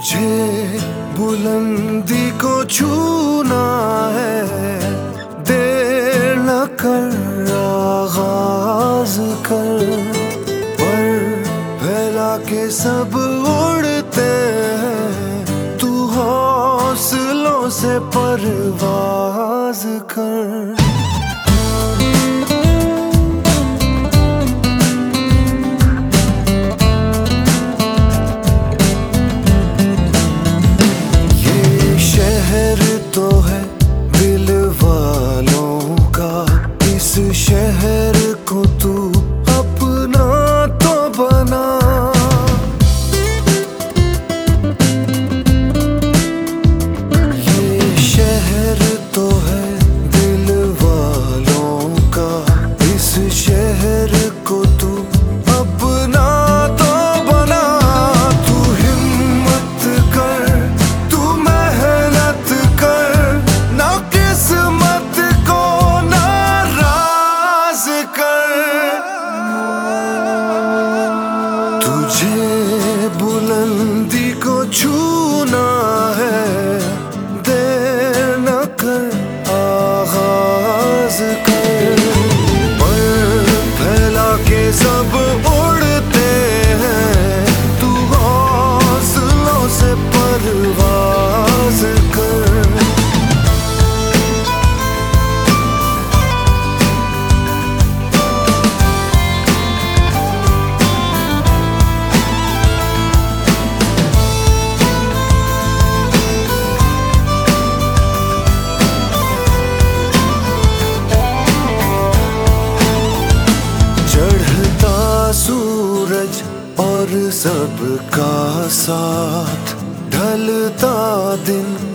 तुझे बुलंदी को छूना है, देर न कर आगाज कर। पर फैला के सब उड़ते हैं, तू हौसलों से परवाज कर। तो है दिल वालों का, इस शहर को तू अपना तो बना। ये शहर तो है दिल वालों का, इस शहर को तू अपना तो बना। तू हिम्मत कर, तू मेहनत कर, ना किस्मत को नाराज कर। तुझे बुलंदी को छूना है, देर न कर आगाज कर। पर फैला के सब उड़ते हैं, तू हौसलों से परवाज कर। सूरज और सबका साथ, ढलता दिन